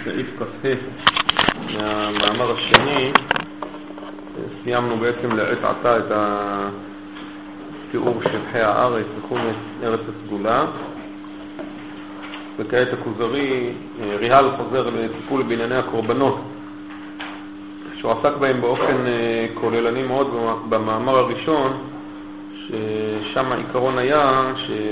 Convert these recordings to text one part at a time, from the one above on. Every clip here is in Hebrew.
סעיף כ"ה מהמאמר השני. סיימנו בעצם לעת עתה את התיאור של חי הארץ וכו' ארץ הסגולה, וכעת הכוזרי ריהל חוזר לטיפול בענייני הקורבנות שהוא עסק בהם באופן כוללני מאוד במאמר הראשון, ששם העיקרון היה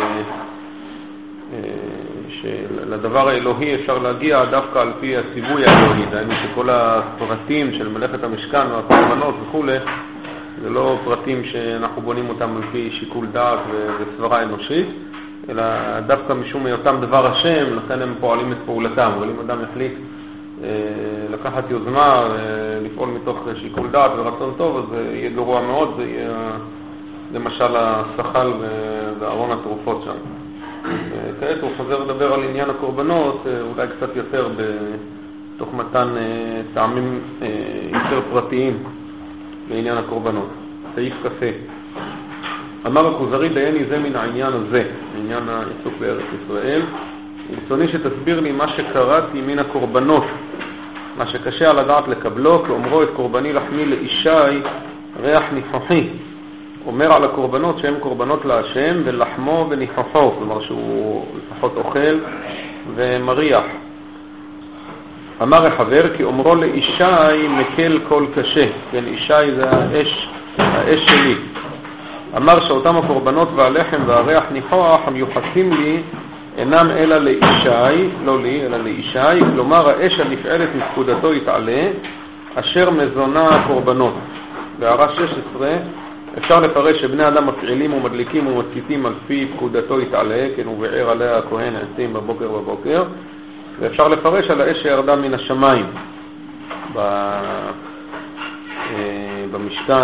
שלדבר האלוהי אפשר להגיע דווקא על פי הציווי האלוהי, דהיינו שכל הפרטים של מלאכת המשכן והקורבנות וכו' זה לא פרטים שאנחנו בונים אותם על פי שיקול דעת וסברה אנושית, אלא דווקא משום היותם דבר השם, לכן הם פועלים את פעולתם. אבל אם אדם יחליט לקחת יוזמה ולפעול מתוך שיקול דעת ורצון טוב, אז זה יהיה גרוע מאוד, זה יהיה למשל השחל וארון התרופות שם. כעת הוא חוזר לדבר על עניין הקורבנות, אולי קצת יותר בתוך מתן טעמים יותר פרטיים בעניין הקורבנות. סעיף כ"ה. אמר הכוזרי דייני זה מן העניין הזה, עניין העיסוק בארץ ישראל. ברצוני שתסביר לי מה שקראתי מן הקורבנות, מה שקשה על הדעת לקבלו, כאומרו את קורבני לחמי לאישי ריח ניחוחי. אומר על הקורבנות שהם קורבנות להשם ולחמו וניחוחו, כלומר שהוא לפחות אוכל ומריח. אמר החבר כי אומרו לאישי מקל כל קשה, כן, אישי זה האש שלי. אמר שאותם הקורבנות והלחם והריח ניחוח המיוחסים לי אינם אלא לאישי, לא לי אלא לאישי, כלומר האש הנפעלת מפקודתו יתעלה אשר מזונה הקורבנות. בהערה 16 אפשר לפרש שבני אדם מפעילים ומדליקים ומציתים על פי פקודתו יתעלה, כן, הוא בער עליה הכהן העצים בבוקר, ואפשר לפרש על האש שירדה מן השמיים במשכן.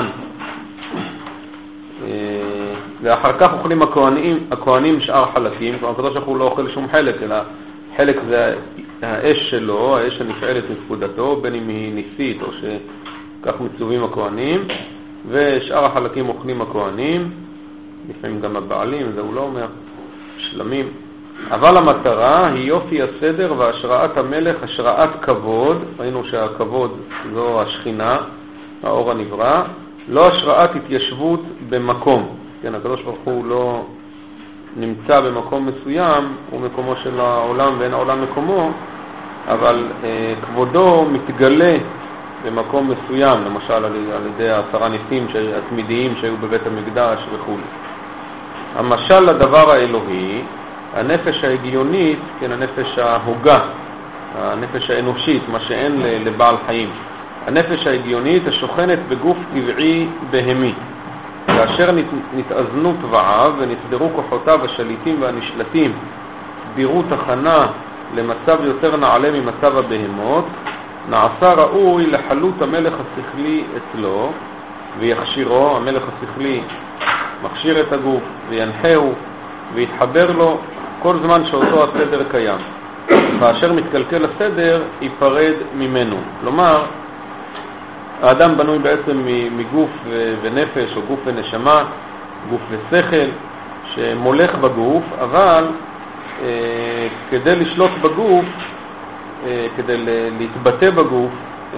ואחר כך אוכלים הכהנים שאר חלקים, כלומר הקדוש ברוך הוא לא אוכל שום חלק, אלא חלק זה האש שלו, האש הנפעלת מפקודתו, בין אם היא ניסית או שכך מצווים הכהנים, ושאר החלקים אוכלים הכהנים, לפעמים גם הבעלים, זה הוא לא אומר, שלמים. אבל המטרה היא יופי הסדר והשראת המלך, השראת כבוד, ראינו שהכבוד זו השכינה, האור הנברא, לא השראת התיישבות במקום. כן, הקדוש ברוך הוא לא נמצא במקום מסוים, הוא מקומו של העולם ואין העולם מקומו, אבל כבודו מתגלה במקום מסוים, למשל על ידי 10 ניסים התמידיים שהיו בבית המקדש וכו'. המשל לדבר האלוהי, הנפש ההגיונית, כן, הנפש ההוגה, הנפש האנושית, מה שאין לבעל חיים. הנפש ההגיונית השוכנת בגוף טבעי בהמי, כאשר נתאזנו טבעיו ונסדרו כוחותיו השליטים והנשלטים, סדירות הכנה למצב יותר נעלה ממצב הבהמות, נעשה ראוי לחלות המלך השכלי אצלו ויכשירו. המלך השכלי מכשיר את הגוף וינחהו ויתחבר לו כל זמן שאותו הסדר קיים. כאשר מתקלקל הסדר ייפרד ממנו. כלומר, האדם בנוי בעצם מגוף ונפש או גוף ונשמה, גוף ושכל שמולך בגוף, אבל כדי לשלוט בגוף, כדי להתבטא בגוף,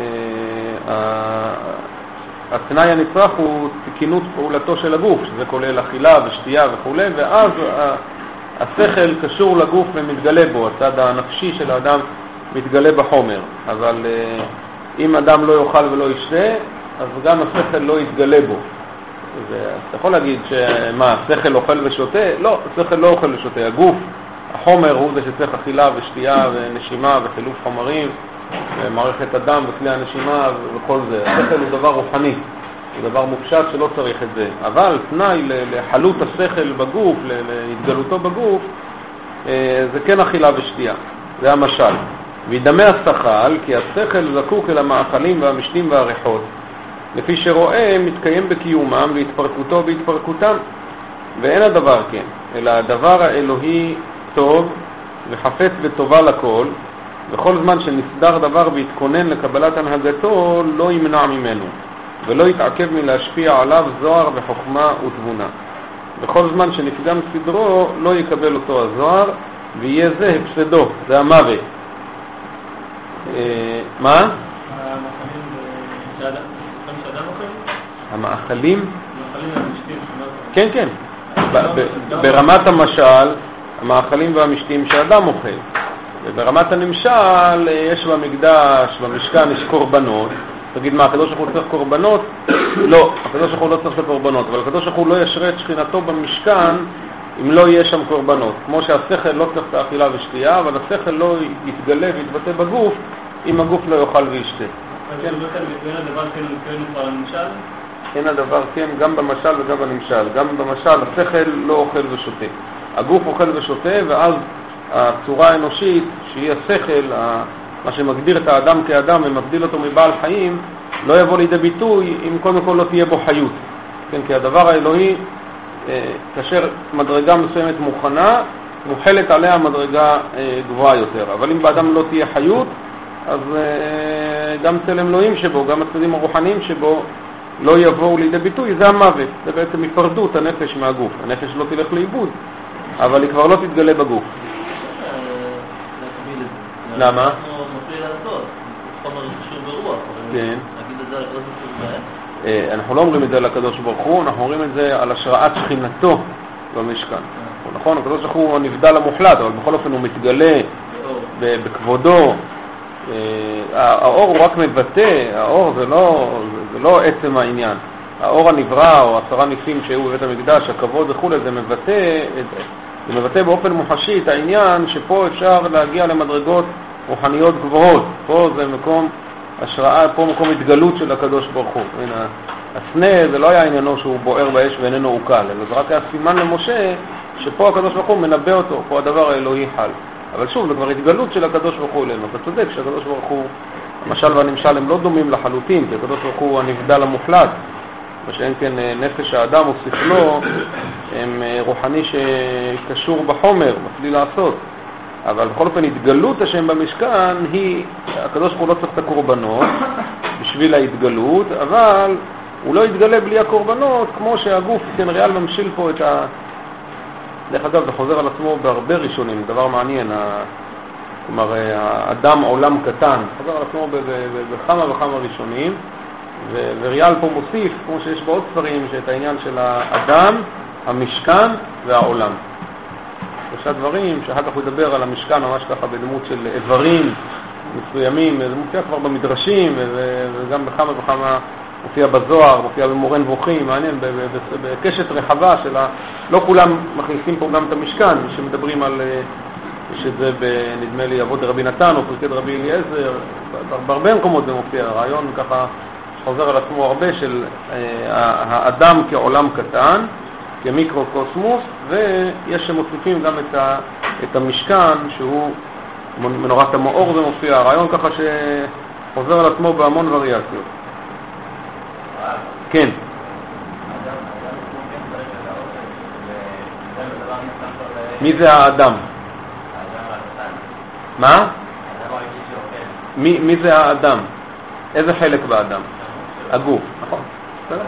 התנאי הנצרך הוא תקינות פעולתו של הגוף, שזה כולל אכילה ושתייה וכו', ואז השכל קשור לגוף ומתגלה בו, הצד הנפשי של האדם מתגלה בחומר. אבל אם אדם לא יאכל ולא ישתה, אז גם השכל לא יתגלה בו. אתה יכול להגיד שמה, השכל אוכל ושותה? לא, השכל לא אוכל ושותה. הגוף, החומר הוא זה שצריך אכילה ושתייה ונשימה וחילוף חומרים, ומערכת הדם וכלי הנשימה וכל זה. השכל הוא דבר רוחני, הוא דבר מופשט שלא צריך את זה. אבל תנאי לחלות השכל בגוף, להתגלותו בגוף, זה כן אכילה ושתייה. זה המשל. וידמה השכל, כי השכל זקוק אל המאכלים והמשתים והריחות, לפי שרואה מתקיים בקיומם והתפרקותו בהתפרקותם. ואין הדבר כן, אלא הדבר האלוהי טוב וחפץ וטובה לכל, וכל זמן שנסדר דבר והתכונן לקבלת הנהגתו לא ימנע ממנו, ולא יתעכב מלהשפיע עליו זוהר וחוכמה ותבונה. בכל זמן שנפגם סדרו לא יקבל אותו הזוהר, ויהיה זה הפסדו, זה המוות. מה? המאכלים שאדם אוכל? המאכלים? המאכלים והמשתים. כן, כן. ברמת המשל, המאכלים והמשתים שאדם אוכל. וברמת הנמשל, יש במקדש, במשכן, יש קורבנות. תגיד מה, הקדוש ברוך הוא צריך קורבנות? לא, הקדוש ברוך הוא לא צריך קורבנות, אבל הקדוש ברוך הוא לא ישרה את שכינתו במשכן אם לא יהיה שם קורבנות. כמו שהשכל לא צריך את האכילה ושתייה, אבל השכל לא יתגלה ויתבטא בגוף אם הגוף לא יאכל וישתה. כן, בין הדבר כן מתכוון כבר לנמשל? אין הדבר כן גם במשל וגם בנמשל. גם במשל השכל לא אוכל ושותה. הגוף אוכל ושותה, ואז הצורה האנושית, שהיא השכל, מה שמגדיר את האדם כאדם ומבדיל אותו מבעל חיים, לא יבוא לידי ביטוי אם קודם כל לא תהיה בו חיות. כן, כי הדבר האלוהי, כאשר מדרגה מסוימת מוכנה, מוחלת עליה מדרגה גבוהה יותר. אבל אם באדם לא תהיה חיות, אז גם צלם אלוהים שבו, גם הצדדים הרוחניים שבו, לא יבואו לידי ביטוי, זה המוות. זה בעצם היפרדות הנפש מהגוף. הנפש לא תלך לאיבוד, אבל היא כבר לא תתגלה בגוף. למה? אנחנו מפריע לעשות, חומר קשור ברוח, אבל נגיד את זה על הקדוש ברוך הוא. אנחנו לא אומרים את זה על הקדוש ברוך הוא, אנחנו אומרים את זה על השראת שכינתו במשכן. נכון, הקדוש ברוך הוא הנבדל המוחלט, אבל בכל אופן הוא מתגלה בכבודו. האור הוא רק מבטא, האור זה לא עצם העניין. האור הנברא או 10 ניסים שהיו בבית המקדש, הכבוד וכו', זה מבטא באופן מוחשי את העניין שפה אפשר להגיע למדרגות רוחניות גבוהות. פה זה מקום השראה, פה מקום התגלות של הקדוש ברוך הוא. הסנה זה לא היה עניינו שהוא בוער באש ואיננו עוקל, אלא זה רק היה סימן למשה שפה הקדוש ברוך הוא מנבא אותו, פה הדבר האלוהי חל. אבל שוב, זה כבר התגלות של הקדוש ברוך הוא אלינו. אתה צודק שהקדוש ברוך הוא, המשל והנמשל הם לא דומים לחלוטין, כי הקדוש ברוך הוא הנבדל המוחלט, ושאין כן נפש האדם או שכלו הם רוחני שקשור בחומר, מפליא לעשות. אבל בכל אופן התגלות השם במשכן היא, הקדוש ברוך הוא לא צריך את הקורבנות בשביל ההתגלות, אבל הוא לא יתגלה בלי הקורבנות, כמו שהגוף כן ריאל ממשיל פה את דרך אגב, זה חוזר על עצמו בהרבה ראשונים, דבר מעניין. כלומר, האדם עולם קטן, חוזר על עצמו בכמה וכמה ראשונים, וריאל פה מוסיף, כמו שיש בעוד ספרים, שאת העניין של האדם, המשכן והעולם. שלושה דברים, שאחר כך הוא ידבר על המשכן ממש ככה בדמות של איברים מסוימים, זה מופיע כבר במדרשים, וגם בכמה וכמה מופיע בזוהר, מופיע במורה נבוכים, מעניין, בקשת רחבה שלה, לא כולם מכניסים פה גם את המשכן, שמדברים על, שזה נדמה לי אבות רבי נתן או פרקי רבי אליעזר, בהרבה מקומות זה מופיע, הרעיון ככה חוזר על עצמו הרבה של האדם כעולם קטן, כמיקרוקוסמוס, ויש שמוסיפים גם את המשכן שהוא מנורת המאור, זה מופיע, הרעיון ככה שחוזר על עצמו בהמון וריאציות. כן. מי זה האדם? מה? מי זה האדם? איזה חלק באדם? הגוף, נכון? בסדר?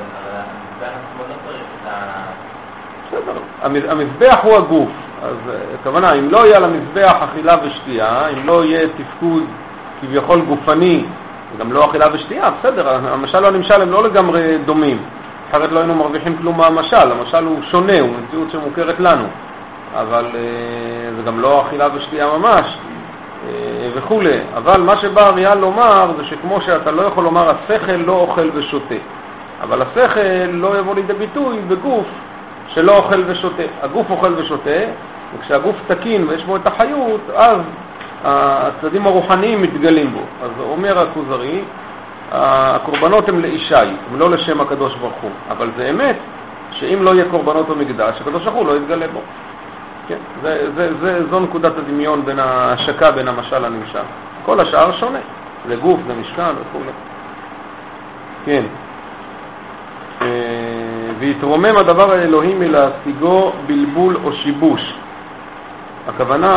המזבח הוא הגוף, אז הכוונה, אם לא יהיה למזבח אכילה ושתייה, אם לא יהיה תפקוד כביכול גופני, גם לא אכילה ושתייה, בסדר, המשל והנמשל הם לא לגמרי דומים, אחרת לא היינו מרוויחים כלום מהמשל, המשל הוא שונה, הוא מציאות שמוכרת לנו, אבל זה גם לא אכילה ושתייה ממש, וכו'. אבל מה שבא אריאל לומר זה שכמו שאתה לא יכול לומר השכל לא אוכל ושותה, אבל השכל לא יבוא לידי ביטוי בגוף שלא אוכל ושותה. הגוף אוכל ושותה, וכשהגוף תקין ויש בו את החיות, אז הצדדים הרוחניים מתגלים בו. אז אומר הכוזרי, הקורבנות הם לאישי, הם לא לשם הקדוש ברוך הוא, אבל זה אמת שאם לא יהיה קורבנות במקדש, הקדוש ברוך הוא לא יתגלה בו. כן, זו נקודת הדמיון בין ההשקה בין המשל לנמשל. כל השאר שונה, זה גוף, זה משכן וכו'. כן. ויתרומם הדבר האלוהי מלהשיגו בלבול או שיבוש. הכוונה,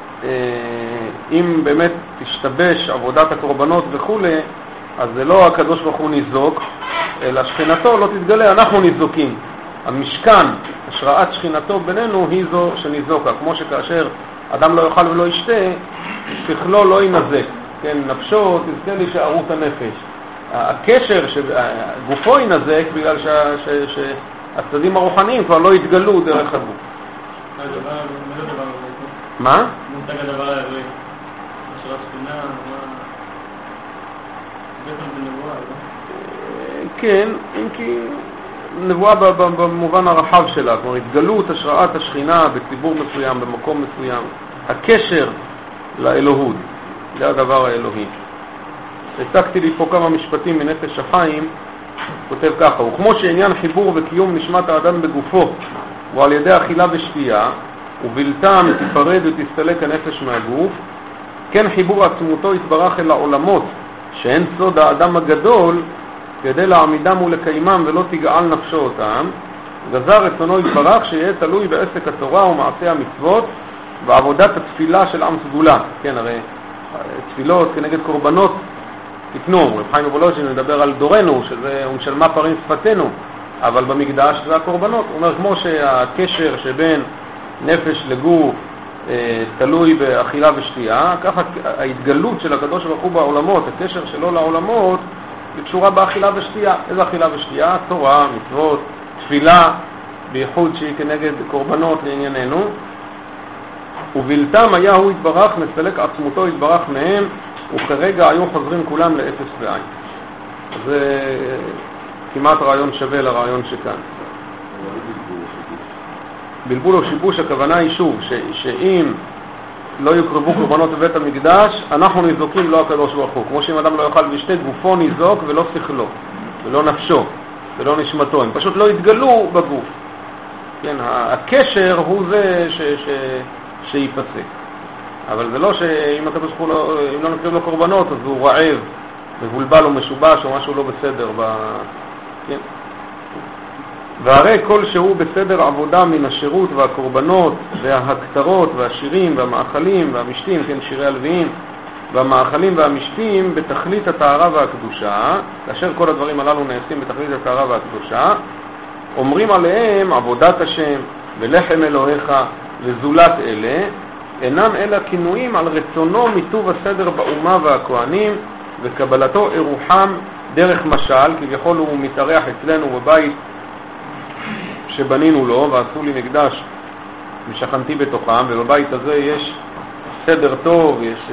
אם באמת תשתבש עבודת הקורבנות וכו', אז זה לא הקדוש ברוך הוא ניזוק, אלא שכינתו לא תתגלה, אנחנו ניזוקים. המשכן, השראת שכינתו בינינו היא זו שניזוקה, כמו שכאשר אדם לא יאכל ולא ישתה, שכלו לא ינזק. כן, נפשו תזכה להישארות הנפש. הקשר, גופו ינזק בגלל שהצדדים הרוחניים כבר לא התגלו דרך הגוף. מה? מותג הדבר האלוהי. של הספינה, בעצם זה נבואה, לא? כן, אם כי נבואה במובן הרחב שלה, כלומר התגלות השראת השכינה בציבור מסוים, במקום מסוים, הקשר לאלוהות, זה הדבר האלוהי. הצגתי לי פה כמה משפטים מנפש החיים, כותב ככה: וכמו שעניין חיבור וקיום נשמת האדם בגופו הוא על ידי אכילה ושתייה, ובלתם תפרד ותסתלק הנפש מהגוף, כן חיבור עצמותו יתברך אל העולמות שאין סוד האדם הגדול, כדי להעמידם ולקיימם ולא תגעל נפשו אותם, גזר רצונו יתברך שיהיה תלוי בעסק התורה ומעשה המצוות ועבודת התפילה של עם סגולה. כן, הרי תפילות כנגד קורבנות תקנו, רב חיים וולוז'ין מדבר על דורנו, שזה ונשלמה פרים שפתנו, אבל במקדש זה הקורבנות. הוא אומר, כמו שהקשר שבין נפש לגוף תלוי באכילה ושתייה, ככה ההתגלות של הקדוש ברוך הוא בעולמות, הקשר שלו לעולמות, היא קשורה באכילה ושתייה. איזה אכילה ושתייה? תורה, מצוות, תפילה, בייחוד שהיא כנגד קורבנות לענייננו. ובלתם היה הוא יתברך, מסלק עצמותו יתברך מהם, וכרגע היו חוזרים כולם לאפס ועין. זה כמעט רעיון שווה לרעיון שכאן. בלבול או שיבוש, הכוונה היא שוב, שאם לא יקרבו קורבנות בבית המקדש, אנחנו ניזוקים, לא הקדוש ברוך הוא. כמו שאם אדם לא יאכל ושתה, גופו ניזוק ולא שכלו, ולא נפשו, ולא נשמתו. הם פשוט לא יתגלו בגוף. כן, הקשר הוא זה שיפסק. אבל זה לא שאם הקדוש ברוך הוא אם לא נקרב לו קורבנות, אז הוא רעב, מבולבל או משובש או משהו לא בסדר. כן. והרי כל שהוא בסדר עבודה מן השירות והקורבנות וההקטרות והשירים והמאכלים והמשתים, כן, שירי הלוויים, והמאכלים והמשתים בתכלית הטהרה והקדושה, כאשר כל הדברים הללו נעשים בתכלית הטהרה והקדושה, אומרים עליהם עבודת השם ולחם אלוהיך וזולת אלה, אינם אלא כינויים על רצונו מיטוב הסדר באומה והכהנים וקבלתו אירוחם דרך משל, כביכול הוא מתארח אצלנו בבית שבנינו לו ועשו לי מקדש ושכנתי בתוכם, ובבית הזה יש סדר טוב, יש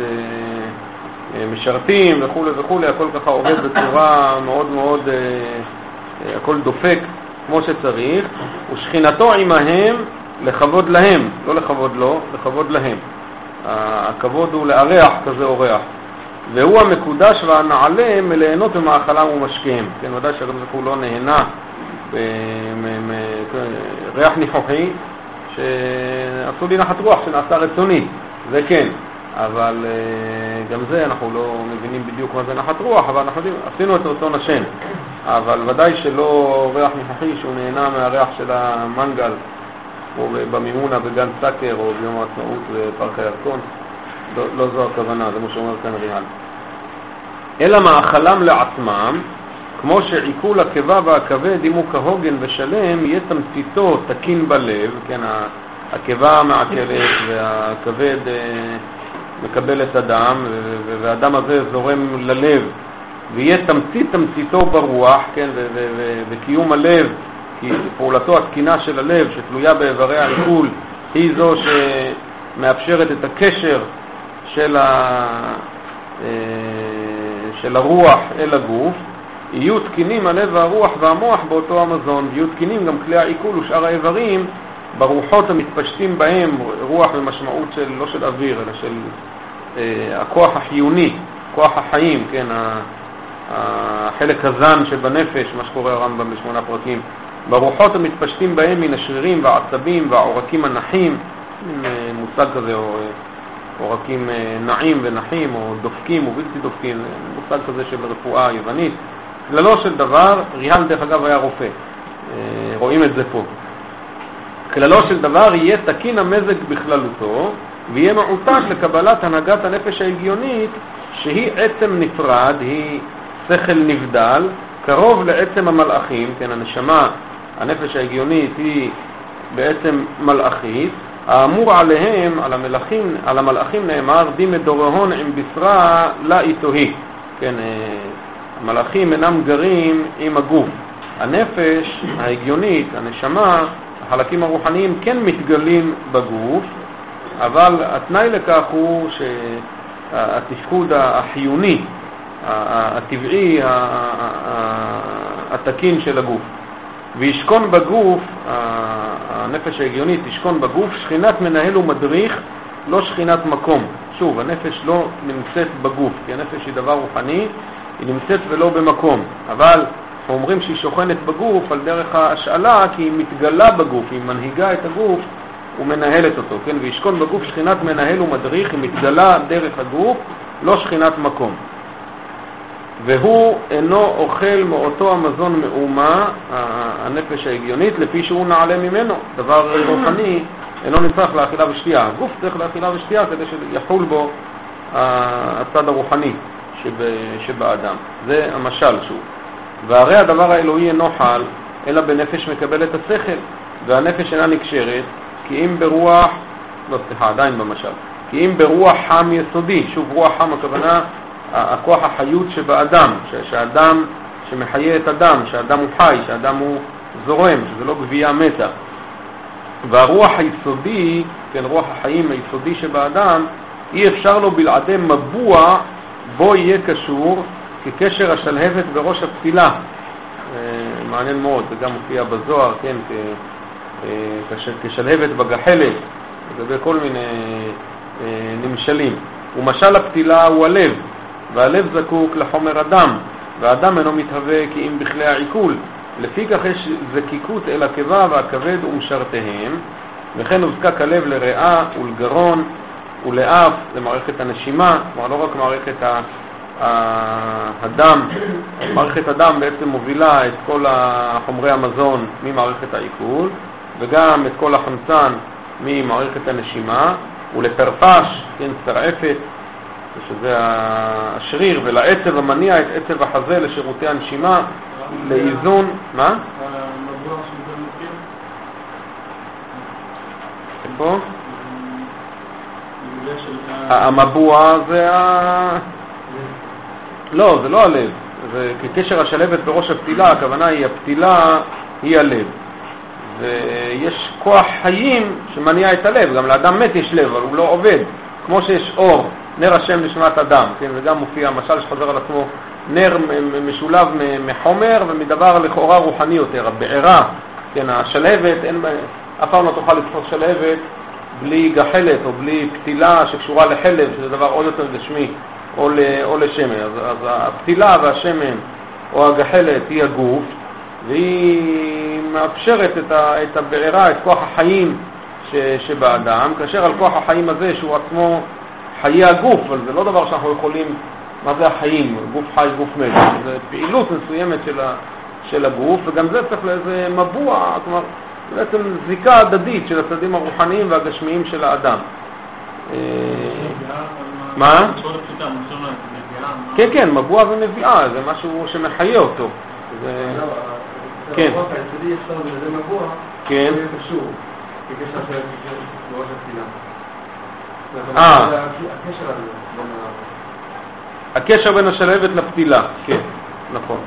משרתים וכו' וכו', הכל ככה עובד בצורה מאוד מאוד, הכל דופק כמו שצריך, ושכינתו עמהם לכבוד להם, לא לכבוד לו, לכבוד להם. הכבוד הוא לארח כזה אורח, והוא המקודש והנעלה מליהנות במאכלם ומשקיהם. כן, ודאי שהקדוש ברוך הוא לא נהנה ריח ניחוחי שעשו לי נחת רוח שנעשה רצוני, זה כן, אבל גם זה אנחנו לא מבינים בדיוק מה זה נחת רוח, אבל אנחנו עשינו את רצון השם, אבל ודאי שלא ריח ניחוחי שהוא נהנה מהריח של המנגל או במימונה בגן סקר או ביום העצמאות בפארק הירקון, לא זו הכוונה, זה מה שאומר כאן ריאל. אלא מאכלם לעצמם, כמו שעיכול הקיבה והכבד, אם הוא כהוגן ושלם, יהיה תמציתו תקין בלב, כן, הקיבה מעכלת והכבד מקבל את הדם, והדם הזה זורם ללב, ויהיה תמציתו ברוח, כן, וקיום הלב, כי פעולתו התקינה של הלב, שתלויה באיברי העיכול, היא זו שמאפשרת את הקשר של הרוח אל הגוף, יהיו תקינים הלב והרוח והמוח באותו המזון, ויהיו תקינים גם כלי העיכול ושאר האיברים ברוחות המתפשטים בהם, רוח במשמעות של, לא של אוויר, אלא של הכוח החיוני, כוח החיים, כן, החלק הזן שבנפש, מה שקורא הרמב"ם ב8 פרקים, ברוחות המתפשטים בהם מן השרירים והעצבים והעורקים הנחים, מושג כזה, או עורקים נעים ונחים, או דופקים ובלתי דופקים, מושג כזה של רפואה יוונית. כללו של דבר, ריאל דרך אגב היה רופא, רואים את זה פה. כללו של דבר יהיה תקין המזג בכללותו, ויהיה מעוטק לקבלת הנהגת הנפש ההגיונית, שהיא עצם נפרד, היא שכל נבדל, קרוב לעצם המלאכים, כן, הנשמה, הנפש ההגיונית היא בעצם מלאכית, האמור עליהם, על המלאכים נאמר, די מדורהון עם בשרה לא איתוהי. כן, המלאכים אינם גרים עם הגוף. הנפש ההגיונית, הנשמה, החלקים הרוחניים כן מתגלים בגוף, אבל התנאי לכך הוא שהתפקוד החיוני, הטבעי, התקין של הגוף. וישכון בגוף, הנפש ההגיונית תשכון בגוף, שכינת מנהל ומדריך, לא שכינת מקום. שוב, הנפש לא נמצאת בגוף, כי הנפש היא דבר רוחני, היא נמצאת ולא במקום. אבל אנחנו אומרים שהיא שוכנת בגוף על דרך ההשאלה, כי היא מתגלה בגוף, היא מנהיגה את הגוף ומנהלת אותו. כן? וישכון בגוף שכינת מנהל ומדריך, היא מתגלה דרך הגוף, לא שכינת מקום. והוא אינו אוכל מאותו המזון מאומה, הנפש ההגיונית, לפי שהוא נעלה ממנו. דבר רוחני אינו נצטרך לאכילה ושתייה. הגוף צריך לאכילה ושתייה כדי שיחול בו הצד הרוחני שבאדם. זה המשל שוב. והרי הדבר האלוהי אינו חל, אלא בנפש מקבל את השכל. והנפש אינה נקשרת, כי אם ברוח, עדיין במשל, כי אם ברוח חם יסודי, שוב רוח חם הכוונה, הכוח החיות שבאדם, שהאדם שמחיה את אדם, שהאדם הוא חי, שהאדם הוא זורם, שזה לא גבייה מתה. והרוח היסודי, כן, רוח החיים היסודי שבאדם, אי אפשר לו בלעדי מבוע בו יהיה קשור כקשר השלהבת בראש הפתילה. מעניין מאוד, זה גם מופיע בזוהר, כן, כשלהבת בגחלת, לגבי כל מיני נמשלים. ומשל הפתילה הוא הלב, והלב זקוק לחומר אדם, והאדם אינו מתהווה כי אם בכלי העיכול. לפיכך יש זקיקות אל הקיבה והכבד ומשרתיהם, וכן הוזקק הלב לריאה ולגרון ולאף, למערכת הנשימה, כלומר לא רק מערכת הדם, מערכת הדם בעצם מובילה את כל חומרי המזון ממערכת העיכול, וגם את כל החמצן ממערכת הנשימה, ולפרפש, כן, שרעפת, שזה השריר, ולעצב המניע את עצב החזה לשירותי הנשימה, לאיזון, מה? המבוע שזה מכיר? איפה? המבוע זה לא, זה לא הלב. זה כקשר השלבת בראש הפתילה, הכוונה היא הפתילה היא הלב. ויש כוח חיים שמניע את הלב. גם לאדם מת יש לב, אבל הוא לא עובד. כמו שיש אור, נר השם נשמת אדם. כן, וגם מופיע משל שחוזר על עצמו, נר משולב מחומר ומדבר לכאורה רוחני יותר. הבעירה, כן, השלבת, אף פעם לא תוכל לתפוס שלבת בלי גחלת או בלי פתילה שקשורה לחלב, שזה דבר עוד יותר גשמי, או לשמן. אז הפתילה והשמן או הגחלת היא הגוף, והיא מאפשרת את הבעירה, את כוח החיים שבאדם, כאשר על כוח החיים הזה שהוא עצמו חיי הגוף, אבל זה לא דבר שאנחנו יכולים, מה זה החיים? גוף חי, גוף מת. זה פעילות מסוימת של הגוף, וגם זה צריך לאיזה מבוע, כלומר, בעצם זיקה הדדית של הצדדים הרוחניים והגשמיים של האדם. מה? כן, כן, מבוע ונביאה, זה משהו שמחיה אותו. כן. זה מבוע, כן. זה קשור, כקשר של בראש הפתילה. הקשר בין השלהבת לפתילה, כן, נכון.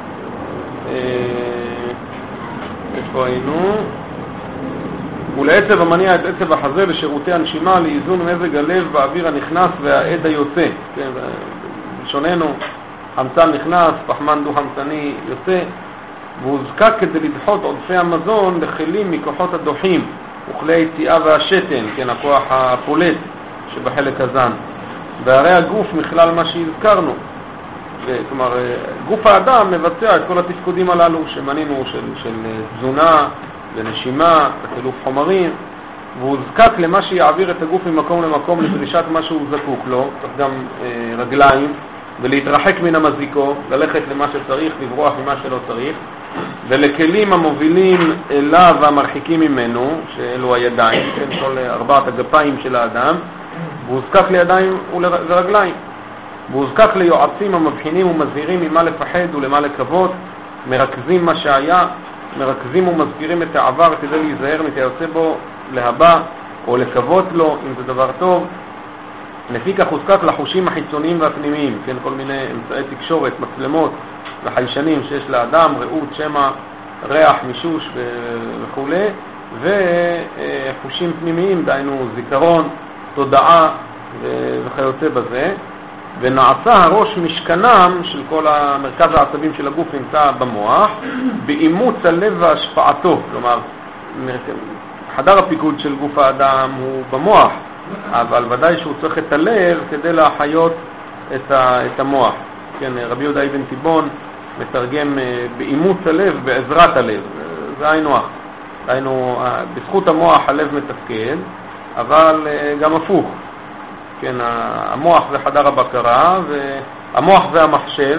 איפה היינו? ולעצב המניע את עצב החזה לשירותי הנשימה לאיזון מזג הלב באוויר הנכנס והעד היוצא. כן, בשוננו, חמצן נכנס, פחמן דו-חמצני יוצא, והוזקק כדי לדחות עודפי המזון לכלים מכוחות הדוחים וכלי היציאה והשתן, כן, הכוח הפולט שבחלק הזן. והרי הגוף מכלל מה שהזכרנו. כלומר, גוף האדם מבצע את כל התפקודים הללו שמנינו של תזונה ונשימה, חילוף חומרים, והוא זקק למה שיעביר את הגוף ממקום למקום לדרישת מה שהוא זקוק לו, צריך גם רגליים, ולהתרחק מן המזיקו, ללכת למה שצריך, לברוח ממה שלא צריך, ולכלים המובילים אליו והמרחיקים ממנו, שאלו הידיים, כן, כל ארבעת הגפיים של האדם, והוא זקק לידיים ורגליים. והוא זקק ליועצים המבחינים ומזהירים ממה לפחד ולמה לקוות, מרכזים מה שהיה, מרכזים ומזכירים את העבר כדי להיזהר מתיוצא בו להבא, או לקוות לו, אם זה דבר טוב. לפי כך הוא זקוק לחושים החיצוניים והפנימיים, כן, כל מיני אמצעי תקשורת, מצלמות וחיישנים שיש לאדם, ראות, שמע, ריח, מישוש וכו', וחושים פנימיים, דהיינו זיכרון, תודעה וכיוצא בזה. ונעשה הראש משכנם של כל המרכז העצבים של הגוף נמצא במוח, באימוץ הלב והשפעתו. כלומר, חדר הפיקוד של גוף האדם הוא במוח, אבל ודאי שהוא צריך את הלב כדי להחיות את המוח. כן, רבי יהודה אבן תיבון מתרגם באימוץ הלב, בעזרת הלב. זה היינו אח. היינו, בזכות המוח הלב מתפקד, אבל גם הפוך. כן, המוח זה חדר הבקרה, והמוח זה המחשב,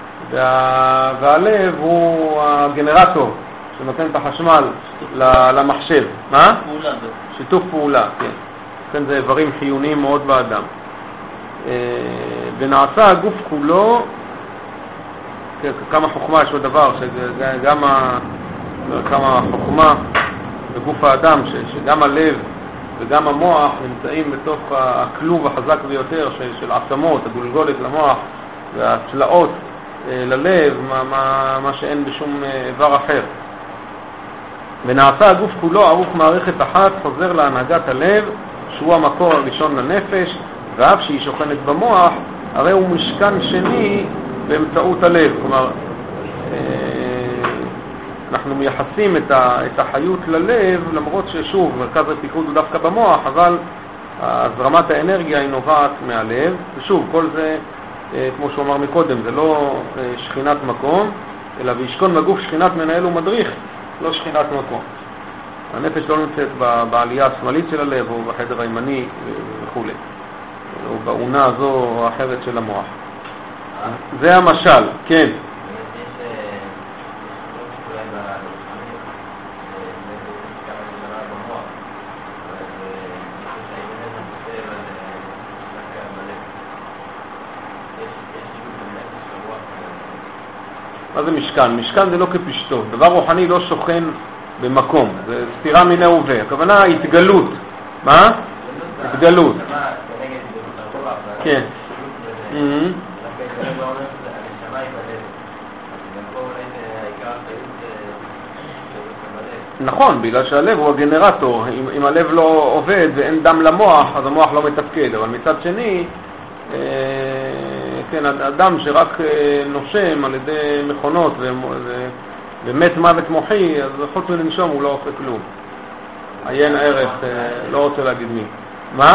והלב הוא הגנרטור שנותן את החשמל למחשב. מה? שיתוף פעולה, כן. כן, זה איברים חיוניים מאוד באדם. ונעשה הגוף כולו, כמה חוכמה יש בדבר, שגם כמה חוכמה בגוף האדם, שגם הלב וגם המוח נמצאים בתוך הכלוב החזק ביותר של עצמות, הגולגולת למוח והצלעות ללב, מה שאין בשום איבר אחר. ונעשה הגוף כולו ערוך מערכת אחת, חוזר להנהגת הלב, שהוא המקור הראשון לנפש, ואף שהיא שוכנת במוח, הרי הוא משכן שני באמצעות הלב. כלומר, אנחנו מייחסים את החיות ללב, למרות ששוב, מרכז הפיקוד הוא דווקא במוח, אבל הזרמת האנרגיה היא נובעת מהלב. ושוב, כל זה, כמו שהוא אמר מקודם, זה לא שכינת מקום, אלא וישכון בגוף שכינת מנהל ומדריך, לא שכינת מקום. הנפש לא נמצאת בעלייה השמאלית של הלב, או בחדר הימני וכו', או באונה הזו או אחרת של המוח. זה המשל, כן. מה זה משכן? משכן זה לא כפשטו. דבר רוחני לא שוכן במקום. זה סתירה מן ההווה. הכוונה התגלות. מה? התגלות. כן. נכון, בגלל שהלב הוא הגנרטור. אם הלב לא עובד ואין דם למוח, אז המוח לא מתפקד. אבל מצד שני, כן, אדם שרק נושם על ידי מכונות ומת מוות מוחי, אז חוץ מלנשום הוא לא עושה כלום. עיין ערך, לא רוצה להגיד מי. מה?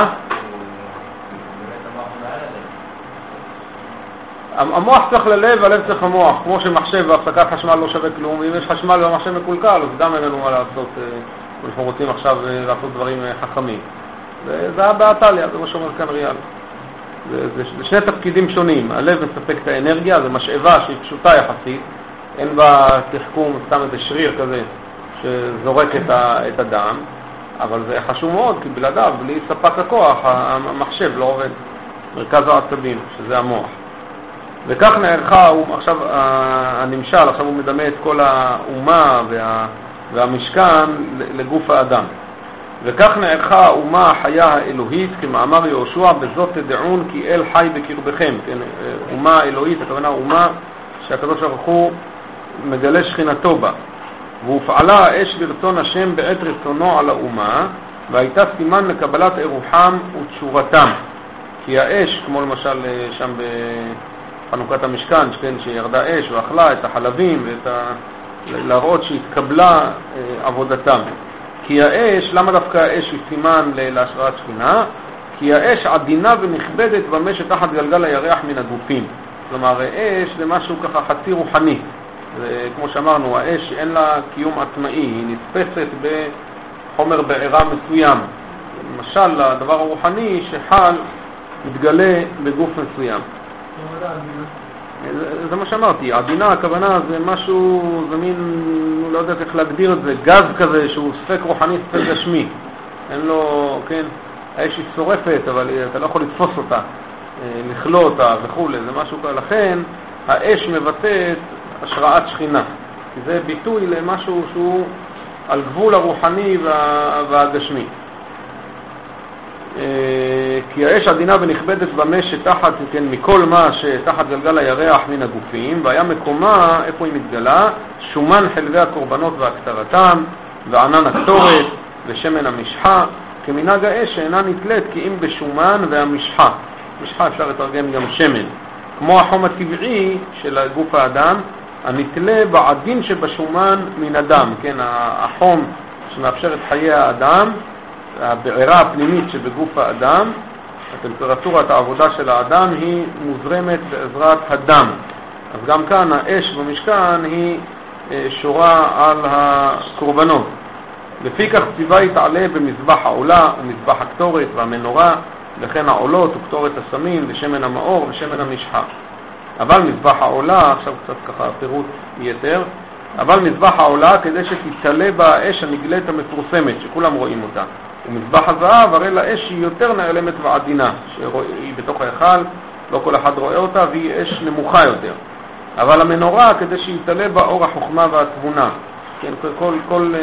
המוח צריך ללב והלב צריך למוח. כמו שמחשב והפסקת חשמל לא שווה כלום, ואם יש חשמל והמחשב מקולקל, אז גם אין לנו מה לעשות. אנחנו רוצים עכשיו לעשות דברים חכמים. זה היה באטליה, זה מה שאומר כאן ריאל. זה שני תפקידים שונים. הלב מספק את האנרגיה, זה משאבה שהיא פשוטה יחסית, אין בה תחכום, סתם איזה שריר כזה שזורק את הדם, אבל זה חשוב מאוד, כי בלעדיו, בלי ספק הכוח, המחשב לא עובד, מרכז העצבים, שזה המוח. וכך נערכה, עכשיו הנמשל, עכשיו הוא מדמה את כל האומה והמשכן לגוף האדם. וכך נערכה האומה החיה האלוהית, כמאמר יהושע, בזאת תדעון כי אל חי בקרבכם. כן, אומה אלוהית, הכוונה אומה שהקדוש ברוך הוא מגלה שכינתו בה. והופעלה האש לרצון השם בעת רצונו על האומה, והייתה סימן לקבלת אירוחם ותשורתם. כי האש, כמו למשל שם בחנוכת המשכן, כן, שירדה אש ואכלה את החלבים, להראות שהתקבלה עבודתם. כי האש, למה דווקא האש היא סימן להשראת שכינה? כי האש עדינה ונכבדת במה שתחת גלגל הירח מן הגופים. כלומר, האש זה משהו ככה חצי רוחני. כמו שאמרנו, האש אין לה קיום עצמאי, היא נתפסת בחומר בעירה מסוים. למשל, הדבר הרוחני שחל מתגלה בגוף מסוים. זה מה שאמרתי, עדינה, הכוונה זה משהו, זה מין, לא יודע איך להגדיר את זה, גז כזה שהוא ספק רוחני, ספק גשמי. אין לו, כן, האש היא שורפת, אבל אתה לא יכול לתפוס אותה, לכלוא אותה וכו', זה משהו כזה. לכן האש מבטאת השראת שכינה, כי זה ביטוי למשהו שהוא על גבול הרוחני והגשמי. כי האש עדינה ונכבדת במה שתחת, כן, מכל מה שתחת גלגל הירח מן הגופים, והיה מקומה, איפה היא מתגלה? שומן חלבי הקורבנות והקטרתם, וענן הקטורת, ושמן המשחה, כמנהג האש שאינה נתלית כי אם בשומן והמשחה. משחה אפשר לתרגם גם שמן. כמו החום הטבעי של גוף האדם, הנתלה בעדין שבשומן מן אדם, כן, החום שמאפשר את חיי האדם, הבעירה הפנימית שבגוף האדם, הטמפרטורת העבודה של האדם היא מוזרמת בעזרת הדם. אז גם כאן האש במשכן היא שורה על הקורבנות. לפי כך ציווה יתעלה במזבח העולה ומזבח הקטורת והמנורה, לכן העולות וקטורת הסמים ושמן המאור ושמן המשחה. אבל מזבח העולה, עכשיו קצת ככה פירוט יתר, אבל מזבח העולה כדי שתתעלה בה האש הנגלית המפורסמת שכולם רואים אותה. ומזבח הזהב הרי לאש היא יותר נעלמת ועדינה, שהיא בתוך ההיכל, לא כל אחד רואה אותה והיא אש נמוכה יותר. אבל המנורה כדי שיתעלה בה אור החוכמה והתבונה. כן, כל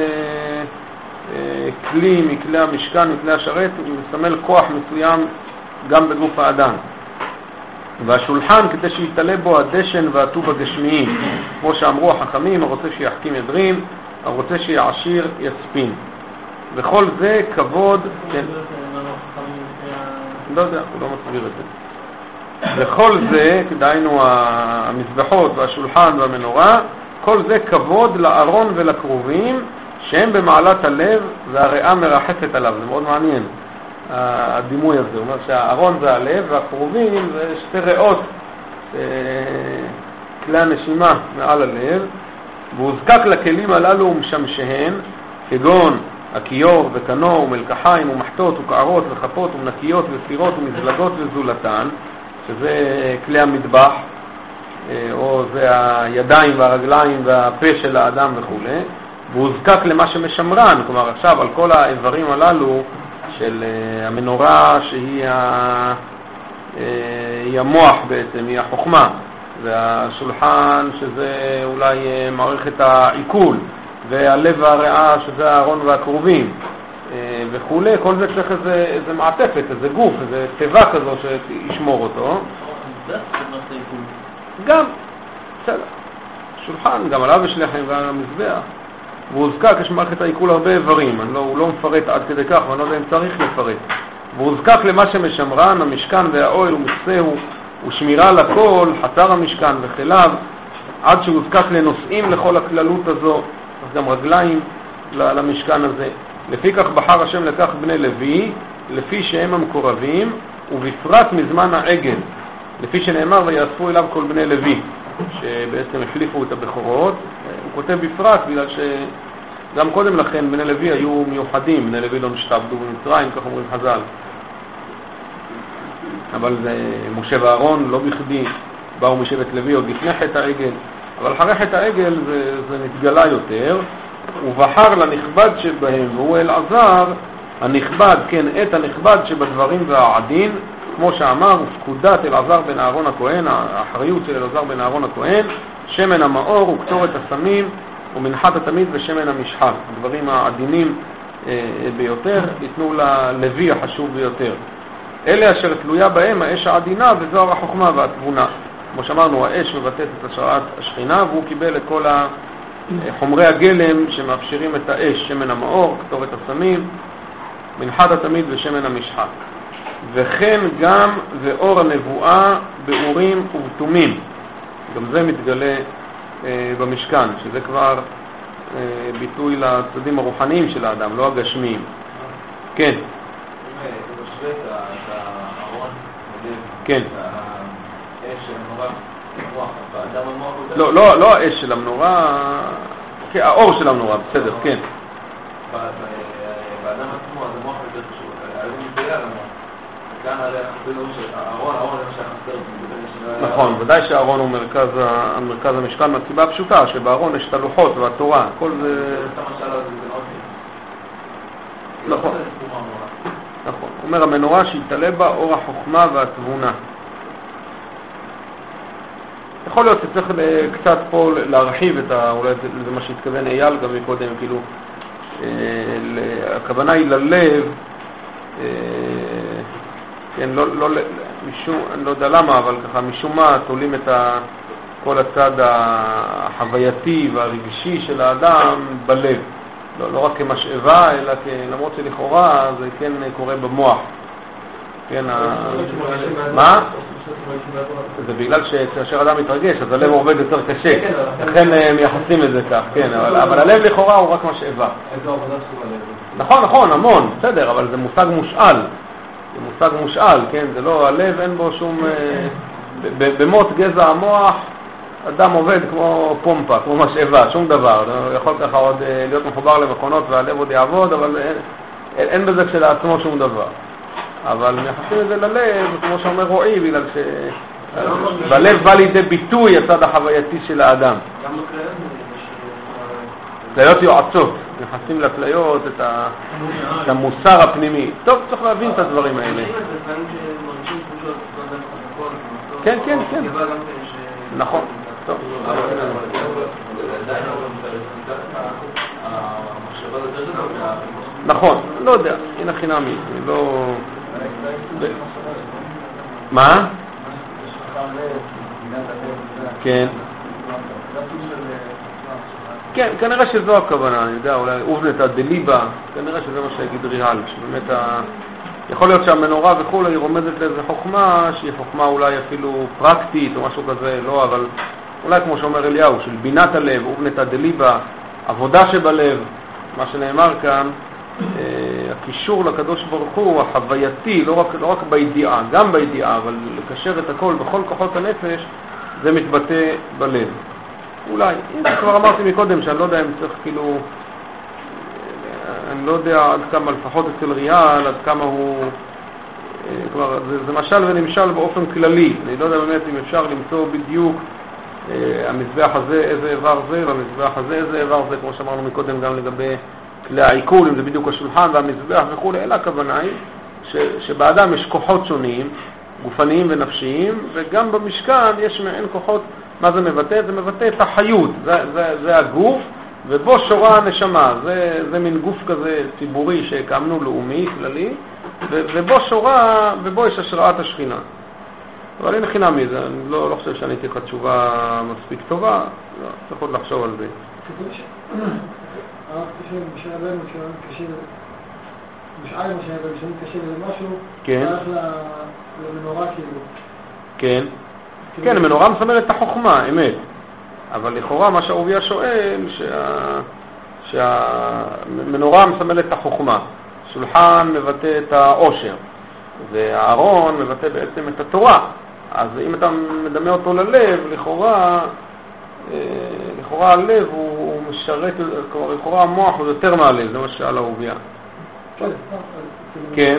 כלי מכלי המשכן, מכלי השרת, הוא מסמל כוח מסוים גם בגוף האדם. והשולחן כדי שיתעלה בו הדשן והטוב הגשמיים, כמו שאמרו החכמים, הרוצה שיחכים ידרים, הרוצה שיעשיר יספין. וכל זה כבוד, כן, לא יודע, הוא לא מסביר את זה. וכל זה, כדאינו המזבחות והשולחן והמנורה, כל זה כבוד לארון ולקרובים שהם במעלת הלב והריאה מרחפת עליו. זה מאוד מעניין הדימוי הזה. הוא אומר שהארון זה הלב והקרובים זה שתי ריאות, כלי הנשימה מעל הלב, והוזקק לכלים הללו ומשמשיהן, כגון הכיור וכנור ומלקחיים ומחטות וקערות וחפות ומנקיות וסירות ומזלגות וזולתן, שזה כלי המטבח, או זה הידיים והרגליים והפה של האדם וכו'. והוזקק למה שמשמרן, כלומר עכשיו על כל האיברים הללו של המנורה שהיא המוח בעצם, היא החוכמה, והשולחן שזה אולי מערכת העיכול, והלב והריאה שזה הארון והקרובים וכו'. כל זה צריך איזה מעטפת, איזה גוף, איזה טבע כזו שישמור אותו. גם, בסדר, שולחן, גם עליו יש לחם ועל המזבח. והוזקק, יש מערכת העיכול הרבה איברים, הוא לא מפרט עד כדי כך, ואני לא יודע אם צריך לפרט. והוזקק למה שמשמרן, המשכן והאוהל ומכסהו, ושמירה לכל, חצר המשכן וכליו, עד שהוזקק לנושאים לכל הכללות הזו, אז גם רגליים למשכן הזה. לפי כך בחר השם לקח בני לוי, לפי שהם המקורבים, ובפרט מזמן העגל, לפי שנאמר ויאספו אליו כל בני לוי, שבעצם החליפו את הבכורות. הוא כותב בפרט בגלל שגם קודם לכן בני לוי היו מיוחדים, בני לוי לא נשתעבדו במצרים, כך אומרים חז"ל. אבל משה ואהרון לא בכדי באו משבט לוי עוד לפני חטא העגל, אבל אחרי חטא העגל זה נתגלה יותר. ובחר לנכבד שבהם, והוא אלעזר הנכבד, כן, את הנכבד שבדברים והעדין, כמו שאמר, ופקודת אלעזר בן אהרון הכהן, האחריות של אלעזר בן אהרון הכהן, שמן המאור וקטורת הסמים ומנחת התמיד ושמן המשחה. הדברים העדינים ביותר ייתנו ללוי החשוב ביותר. אלה אשר תלויה בהם האש העדינה וזוהר החוכמה והתבונה. כמו שאמרנו, האש מבטאת את השראת השכינה, והוא קיבל את כל חומרי הגלם שמאפשרים את האש, שמן המאור, קטורת הסמים, מנחת התמיד ושמן המשחה. וכן גם ואור הנבואה באורים ובתומים. גם זה מתגלה במשכן, שזה כבר ביטוי לצדדים הרוחניים של האדם, לא הגשמיים. כן. כן. לא האש של המנורה, האור של המנורה, בסדר, כן. באדם עצמו, אז המוח יותר חשוב. אני מתגלה על המוח. כאן הרי החסדות של הארון למשל חסר. נכון, ודאי שהארון הוא מרכז המשכן מהסיבה הפשוטה, שבארון יש את הלוחות והתורה, כל זה... נכון. נכון. אומר המנורה שיתעלה בה אור החוכמה והתבונה. יכול להיות שצריך קצת פה להרחיב את אולי זה מה שהתכוון אייל גם מקודם, כאילו הכוונה היא ללב, כן, משום, אני לא יודע למה, אבל ככה משום מה תולים את כל הצד החווייתי והרגשי של האדם בלב. לא רק כמשאבה, אלא למרות שלכאורה זה כן קורה במוח. כן, מה? זה בגלל שכאשר אדם מתרגש, אז הלב עובד יותר קשה. לכן מייחסים את זה כך, כן. אבל הלב לכאורה הוא רק משאבה. איזה עבודה שלו בלב? נכון, המון, בסדר, אבל זה מושג מושאל. זה מושג מושאל, כן? זה לא, הלב אין בו שום... במות גזע המוח, אדם עובד כמו פומפה, כמו משאבה, שום דבר. יכול ככה עוד להיות מחובר למכונות והלב עוד יעבוד, אבל אין בזה כשלעצמו שום דבר. אבל מייחסים את זה ללב, כמו שאומר רועי, בגלל שבלב בא לידי ביטוי הצד החווייתי של האדם. גם בכליות כליות יועצות, מייחסים לכליות את המוסר הפנימי. טוב, צריך להבין את הדברים האלה. כן. נכון. טוב. נכון, לא יודע, הנה חינמי, לא... מה? כן. כן, כנראה שזו הכוונה, אני יודע, אולי אובנתא דליבה, כנראה שזה מה שיגיד ריאל, שבאמת יכול להיות שהמנורה וכו' היא רומזת לאיזה חוכמה, שהיא חוכמה אולי אפילו פרקטית או משהו כזה, לא, אבל אולי כמו שאומר אליהו, של בינת הלב, אובנתא דליבה, עבודה שבלב, מה שנאמר כאן, הקישור לקדוש ברוך הוא, החווייתי, לא רק בידיעה, גם בידיעה, אבל לקשר את הכל בכל כוחות הנפש, זה מתבטא בלב. אולי, כבר אמרתי מקודם שאני לא יודע אם צריך כאילו, אני לא יודע עד כמה, לפחות אצל ריאל, עד כמה הוא, כבר, זה משל ונמשל באופן כללי, אני לא יודע באמת אם אפשר למצוא בדיוק המזבח הזה איזה איבר זה, והמזבח הזה איזה איבר זה, כמו שאמרנו מקודם גם לגבי כלי העיכול, אם זה בדיוק השולחן והמזבח וכו', אלא הכוונה היא שבאדם יש כוחות שונים, גופניים ונפשיים, וגם במשכן יש מעין כוחות. מה זה מבטא? זה מבטא את החיות, זה הגוף, ובו שורה הנשמה, זה מין גוף כזה ציבורי שהקמנו, לאומי, כללי, ובו יש השראת השכינה. אבל אין חינמי, אני לא חושב שאני אתן לך תשובה מספיק טובה, לא, צריך עוד לחשוב על זה. כן. כן. כן, המנורה מסמלת את החוכמה, אמת. אבל לכאורה מה שהעוביה שואל, שהמנורה מסמלת את החוכמה. שולחן מבטא את העושר, והארון מבטא בעצם את התורה. אז אם אתה מדמה אותו ללב, לכאורה הלב הוא משרת, כלומר לכאורה המוח הוא יותר מהלב, זה מה שאל העוביה. כן.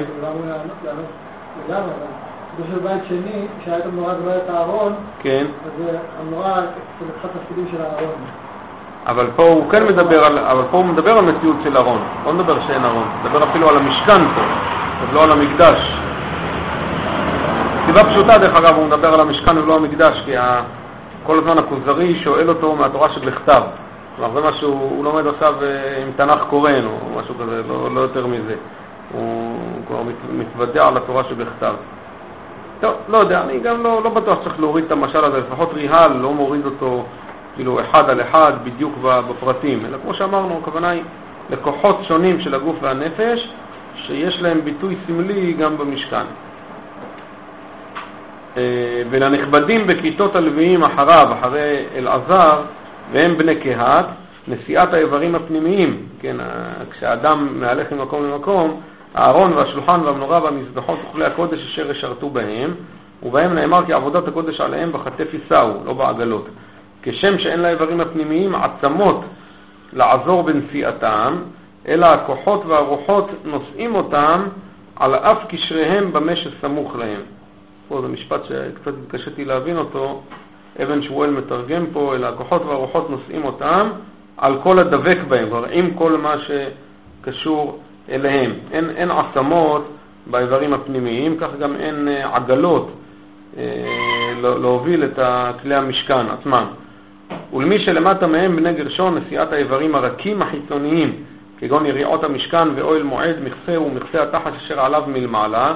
בשביל בית שני, כשהיית המנורה דבר את הארון, כן. אז המנורה זה אחד תפקידים של הארון. אבל פה הוא כן מדבר על מציאות של ארון, לא מדבר שאין ארון, מדבר אפילו על המשכן פה, אז לא על המקדש. סיבה פשוטה דרך אגב, הוא מדבר על המשכן ולא המקדש, כי כל הזמן הכוזרי שואל אותו מהתורה שבכתב. כלומר זה משהו, הוא לומד עכשיו עם תנ"ך קורן או משהו כזה, לא יותר מזה. הוא כבר מתוודע על התורה שבכתב. טוב, לא יודע, אני גם לא בטוח צריך להוריד את המשל הזה, לפחות ריהל לא מוריד אותו כאילו אחד על אחד בדיוק בפרטים, אלא כמו שאמרנו, הכוונה היא לכוחות שונים של הגוף והנפש, שיש להם ביטוי סמלי גם במשכן. ולנכבדים בכיתות הלוויים אחריו, אחרי אלעזר, והם בני קהת, נשיאת האיברים הפנימיים, כן, כשאדם מהלך ממקום למקום, הארון והשולחן והמנורה והמזבחות וכלי הקודש אשר ישרתו בהם, ובהם נאמר כי עבודת הקודש עליהם בכתף יישאו, לא בעגלות. כשם שאין לאיברים הפנימיים עצמות לעזור בנשיאתם, אלא הכוחות והרוחות נושאים אותם על אף קשריהם במה שסמוך להם. פה זה משפט שקצת התקשיתי להבין אותו, אבן שמואל מתרגם פה, אלא הכוחות והרוחות נושאים אותם על כל הדבק בהם, עם כל מה שקשור אליהם. אין עצמות באיברים הפנימיים, כך גם אין עגלות להוביל את כלי המשכן עצמם. ולמי שלמטה מהם בני גרשון נשיאת האיברים הרכים החיצוניים, כגון יריעות המשכן ואוהל מועד, מכסה ומכסה התחת אשר עליו מלמעלה,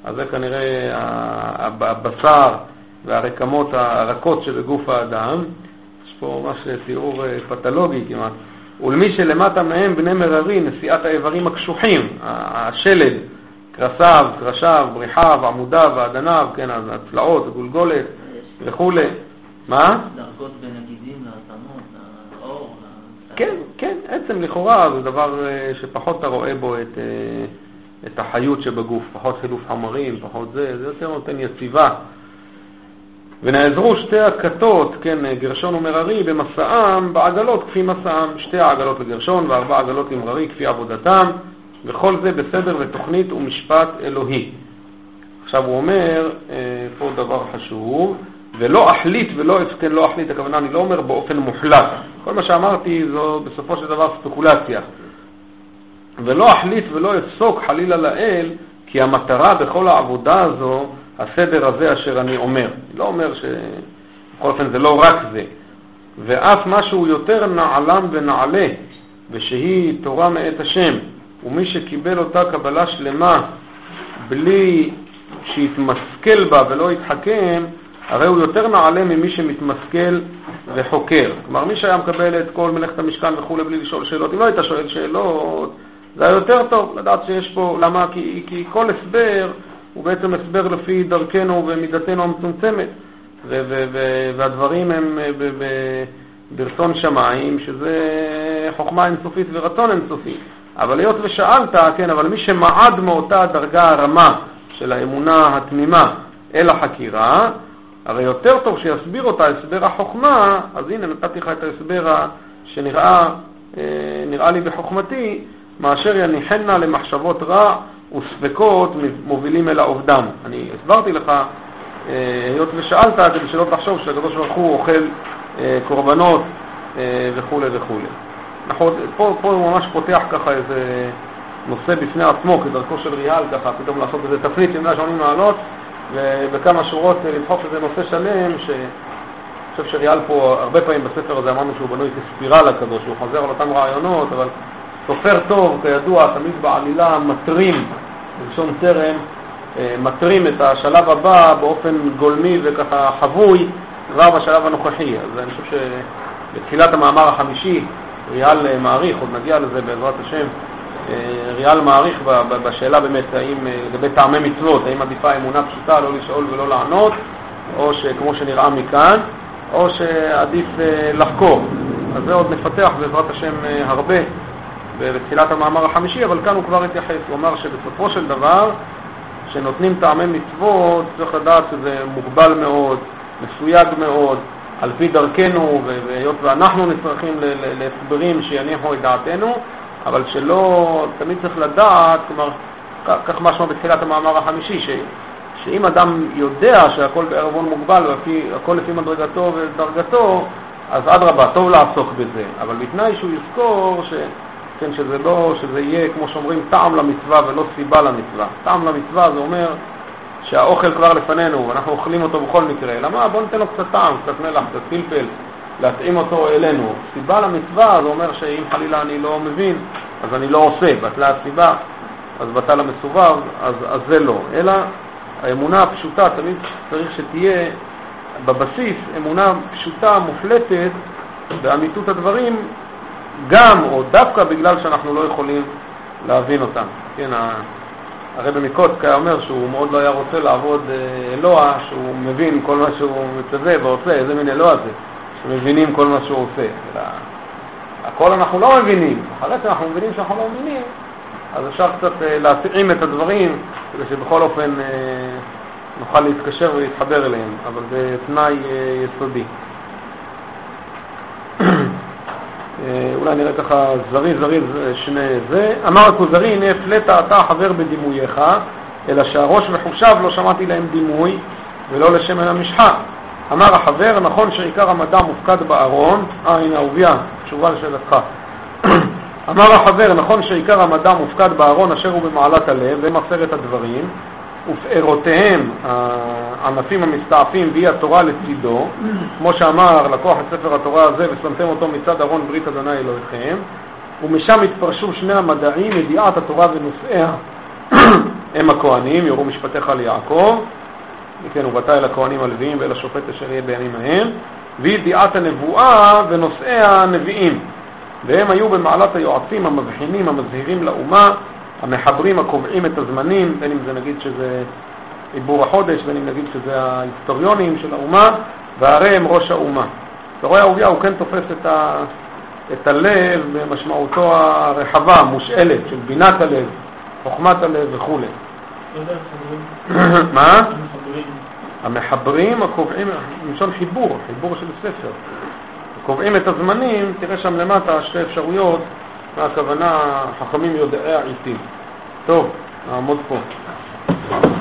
אז זה כנראה הבשר והרקמות הרכות שבגוף האדם. יש פה ממש תיאור פתולוגי כמעט. ולמי שלמטה מהם בני מררי, נשיאת האיברים הקשוחים, השלד, קרסיו, קרשיו, בריחיו, עמודיו, העדניו, כן, הצלעות, הגולגולת וכו'. מה? דרגות בין הגידים לעצמות, לאור, כן, כן, עצם לכאורה זה דבר שפחות אתה רואה בו את החיות שבגוף, פחות חילוף חומרים, פחות זה יותר נותן יציבה. ונעזרו שתי הכתות, כן, גרשון ומררי, במסעם בעגלות כפי מסעם, 2 עגלות לגרשון ו4 עגלות למררי כפי עבודתם, וכל זה בסדר ותוכנית ומשפט אלוהי. עכשיו הוא אומר, פה דבר חשוב, ולא אחליט ולא אפקן, לא אחליט, הכוונה אני לא אומר באופן מוחלט. כל מה שאמרתי זו בסופו של דבר ספקולציה. ולא אחליט ולא אפסוק חלילה לאל, כי המטרה בכל העבודה הזו, הסדר הזה אשר אני אומר. אני לא אומר שבכל אופן זה לא רק זה. ואף משהו יותר נעלם ונעלה, ושהיא תורה מאת השם, ומי שקיבל אותה קבלה שלמה, בלי שיתמשכל בה ולא יתחכם, הרי הוא יותר נעלה ממי שמתמשכל וחוקר. כלומר, מי שהיה מקבל את כל מלאכת המשכן וכו' בלי לשאול שאלות, אם לא היית שואל שאלות, זה היה יותר טוב לדעת שיש פה, למה? כי כל הסבר הוא בעצם הסבר לפי דרכנו ומידתנו המצומצמת, והדברים הם ברצון שמיים, שזה חוכמה אינסופית ורצון אינסופי. אבל היות ושאלת, כן, אבל מי שמעד מאותה דרגה הרמה של האמונה התמימה אל החקירה, הרי יותר טוב שיסביר אותה הסבר החוכמה. אז הנה נתתי לך את ההסבר שנראה לי בחוכמתי, מאשר יניחנה למחשבות רע וספקות מובילים אל האובדן. אני הסברתי לך, היות ושאלת, כדי שלא תחשוב שהקדוש ברוך הוא אוכל קורבנות וכו' וכו'. פה הוא ממש פותח ככה איזה נושא בפני עצמו, כדרכו של ריאל, ככה פתאום לעשות איזה תפנית עם 180 מעלות, ובכמה שורות לדחוף איזה נושא שלם, שאני חושב שריאל פה הרבה פעמים בספר הזה אמרנו שהוא בנוי כספירלה הקדוש, הוא חוזר על אותם רעיונות, אבל סופר טוב, כידוע, תמיד בעלילה מטרים, בלשון טרם, מטרים את השלב הבא באופן גולמי וככה חבוי כבר בשלב הנוכחי. אז אני חושב שבתחילת המאמר החמישי, ריאל מעריך, עוד נגיע לזה בעזרת השם, ריאל מעריך בשאלה באמת האם לגבי טעמי מצוות, האם עדיפה אמונה פשוטה לא לשאול ולא לענות, או שכמו שנראה מכאן, או שעדיף לחקור. אז זה עוד נפתח בעזרת השם הרבה בתחילת המאמר החמישי, אבל כאן הוא כבר התייחס, הוא אמר שבסופו של דבר שנותנים טעמי מצוות צריך לדעת שזה מוגבל מאוד, מסויג מאוד, על פי דרכנו, והיות ואנחנו נצרכים להסברים שיניחו את דעתנו, אבל שלא, תמיד צריך לדעת, כלומר, כך משמע בתחילת המאמר החמישי, שאם אדם יודע שהכל בערבון מוגבל, והכל לפי מדרגתו ודרגתו, אז אדרבה, טוב לעסוק בזה, אבל בתנאי שהוא יזכור כן, שזה יהיה, כמו שאומרים, טעם למצווה ולא סיבה למצווה. טעם למצווה זה אומר שהאוכל כבר לפנינו, ואנחנו אוכלים אותו בכל מקרה. למה? בוא ניתן לו קצת טעם, קצת מלח, קצת פלפל, להתאים אותו אלינו. סיבה למצווה זה אומר שאם חלילה אני לא מבין, אז אני לא עושה. בטלה הסיבה, אז בטל המסובב, אז זה לא. אלא האמונה הפשוטה תמיד צריך שתהיה בבסיס, אמונה פשוטה, מופלטת, באמיתות הדברים, גם או דווקא בגלל שאנחנו לא יכולים להבין אותם. כן, הרב מקוצקה אומר שהוא מאוד לא היה רוצה לעבוד אלוה, שהוא מבין כל מה שהוא מצווה ועושה, איזה מין אלוה זה, שמבינים כל מה שהוא עושה. הכל אנחנו לא מבינים, אחרי שאנחנו מבינים שאנחנו לא מבינים, אז אפשר קצת להתאים את הדברים, כדי שבכל אופן נוכל להתקשר ולהתחבר אליהם, אבל זה תנאי יסודי. אולי נראה ככה זריז שני זה. אמר הכוזרי, הנה הפלטה אתה חבר בדימוייך, אלא שהראש וחושיו לא שמעתי להם דימוי ולא לשם אל המשחה. אמר החבר, נכון שעיקר המדע מופקד בארון, הנה אהוביה, תשובה לשאלתך. אמר החבר, נכון שעיקר המדע מופקד בארון אשר הוא במעלת הלב, והם 10 הדברים, ופארותיהם, הענפים המסתעפים והיא התורה לצידו, כמו שאמר, לקוח את ספר התורה הזה ושמתם אותו מצד ארון ברית אדוני אלוהיכם, ומשם התפרשו שני המדעים, ידיעת התורה ונושאיה הם הכהנים, יורו משפטיך ליעקב, כן, ובאת אל הכהנים הלוויים ואל השופט אשר יהיה בימים ההם, וידיעת הנבואה ונושאי הנביאים. והם היו במעלת היועצים המבחינים, המזהירים לאומה, המחברים, הקובעים את הזמנים, בין אם זה נגיד שזה עיבור החודש, בין אם נגיד שזה ההיסטוריונים של האומה, והרי הם ראש האומה. אתה רואה, אהוביה הוא כן תופס את הלב במשמעותו הרחבה, המושאלת, של בינת הלב, חוכמת הלב וכו'. מה? המחברים, הקובעים, למשל חיבור של ספר. קובעים את הזמנים, תראה שם למטה שתי אפשרויות, מהכוונה חכמים יודעי העיתים. טוב, נעמוד פה.